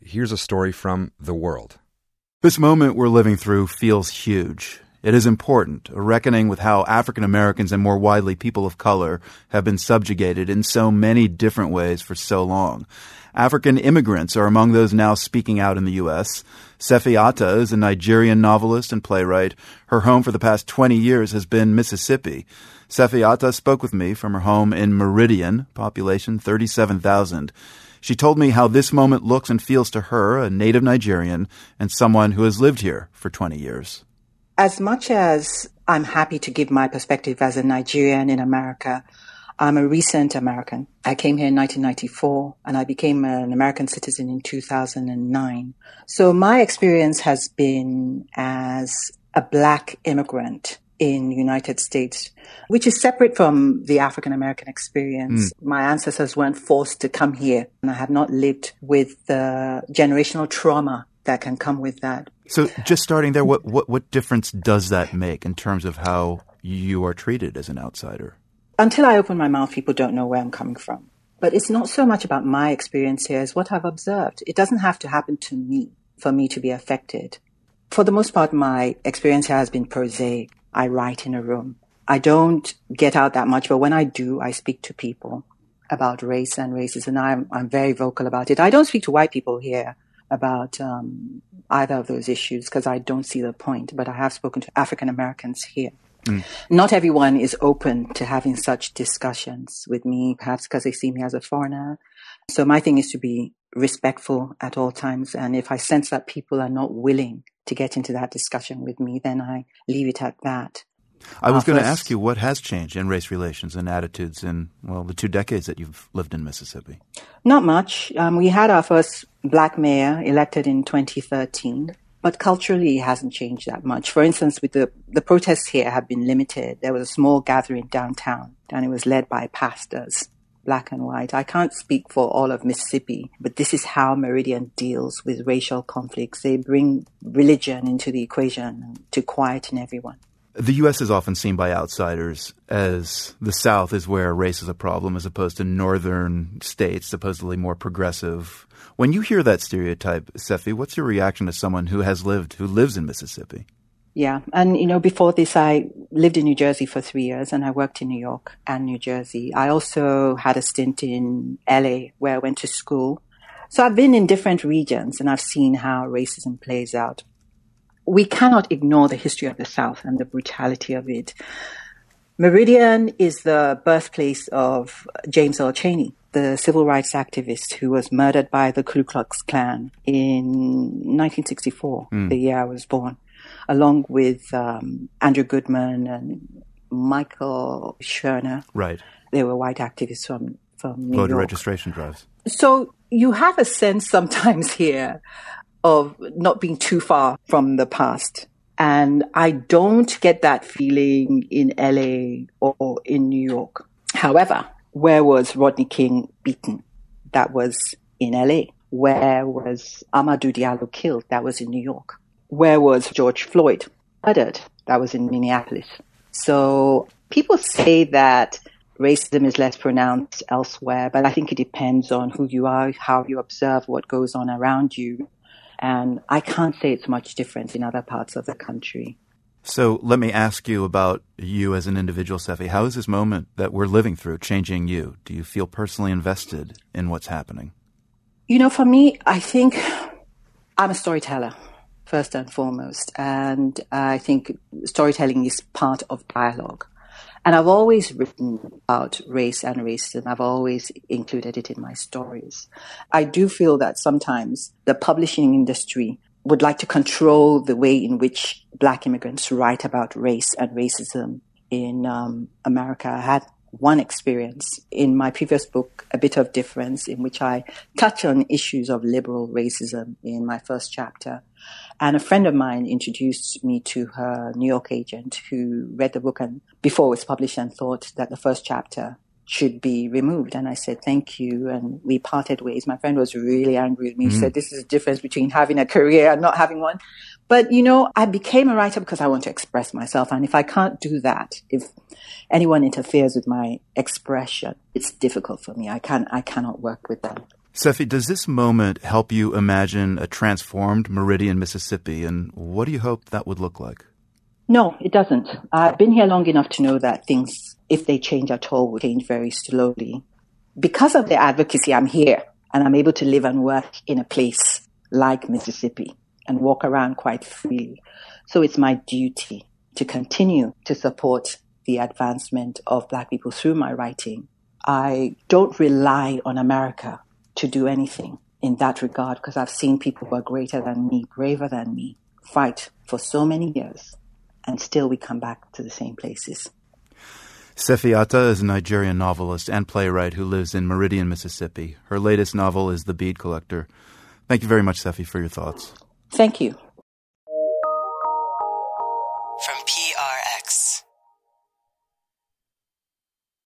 here's a story from The World. This moment we're living through feels huge. It is important, a reckoning with how African Americans and more widely people of color have been subjugated in so many different ways for so long. African immigrants are among those now speaking out in the U.S. Sefi Atta is a Nigerian novelist and playwright. Her home for the past 20 years has been Mississippi. Sefi Atta spoke with me from her home in Meridian, population 37,000. She told me how this moment looks and feels to her, a native Nigerian, and someone who has lived here for 20 years. As much as I'm happy to give my perspective as a Nigerian in America, I'm a recent American. I came here in 1994 and I became an American citizen in 2009. So my experience has been as a Black immigrant in the United States, which is separate from the African American experience. My ancestors weren't forced to come here, and I have not lived with the generational trauma that can come with that. So just starting there, what difference does that make in terms of how you are treated as an outsider? Until I open my mouth, people don't know where I'm coming from. But it's not so much about my experience here as what I've observed. It doesn't have to happen to me for me to be affected. For the most part, my experience here has been prosaic. I write in a room. I don't get out that much, but when I do, I speak to people about race and racism. I'm very vocal about it. I don't speak to white people here about either of those issues because I don't see the point, but I have spoken to African Americans here. Not everyone is open to having such discussions with me, perhaps because they see me as a foreigner. So my thing is to be respectful at all times. And if I sense that people are not willing to get into that discussion with me, then I leave it at that. I was going to ask you what has changed in race relations and attitudes in, the 2 decades that you've lived in Mississippi. Not much. We had our first Black mayor elected in 2013. But culturally, it hasn't changed that much. For instance, with the protests here have been limited. There was a small gathering downtown, and it was led by pastors, Black and white. I can't speak for all of Mississippi, but this is how Meridian deals with racial conflicts. They bring religion into the equation to quieten everyone. The U.S. is often seen by outsiders as the South is where race is a problem, as opposed to northern states, supposedly more progressive. When you hear that stereotype, Sefi, what's your reaction to someone who lives in Mississippi? Yeah. And, before this, I lived in New Jersey for 3 years and I worked in New York and New Jersey. I also had a stint in LA where I went to school. So I've been in different regions and I've seen how racism plays out. We cannot ignore the history of the South and the brutality of it. Meridian is the birthplace of James Earl Chaney, the civil rights activist who was murdered by the Ku Klux Klan in 1964, the year I was born, along with Andrew Goodman and Michael Sherner. Right. They were white activists from New York. Voter registration drives. So you have a sense sometimes here of not being too far from the past. And I don't get that feeling in LA or in New York. However, where was Rodney King beaten? That was in LA. Where was Amadou Diallo killed? That was in New York. Where was George Floyd murdered? That was in Minneapolis. So people say that racism is less pronounced elsewhere, but I think it depends on who you are, how you observe what goes on around you. And I can't say it's much different in other parts of the country. So let me ask you about you as an individual, Sefi. How is this moment that we're living through changing you? Do you feel personally invested in what's happening? For me, I think I'm a storyteller, first and foremost. And I think storytelling is part of dialogue. And I've always written about race and racism. I've always included it in my stories. I do feel that sometimes the publishing industry would like to control the way in which Black immigrants write about race and racism in America. I had one experience in my previous book, A Bit of Difference, in which I touch on issues of liberal racism in my first chapter. And a friend of mine introduced me to her New York agent who read the book and before it was published and thought that the first chapter should be removed. And I said, thank you. And we parted ways. My friend was really angry with me. She said, this is the difference between having a career and not having one. But, I became a writer because I want to express myself. And if I can't do that, if anyone interferes with my expression, it's difficult for me. I cannot work with them. Sefi, does this moment help you imagine a transformed Meridian, Mississippi, and what do you hope that would look like? No, it doesn't. I've been here long enough to know that things, if they change at all, will change very slowly. Because of the advocacy, I'm here, and I'm able to live and work in a place like Mississippi and walk around quite freely. So it's my duty to continue to support the advancement of Black people through my writing. I don't rely on America to do anything in that regard, because I've seen people who are greater than me, braver than me, fight for so many years, and still we come back to the same places. Sefi Atta is a Nigerian novelist and playwright who lives in Meridian, Mississippi. Her latest novel is The Bead Collector. Thank you very much, Sefi, for your thoughts. Thank you.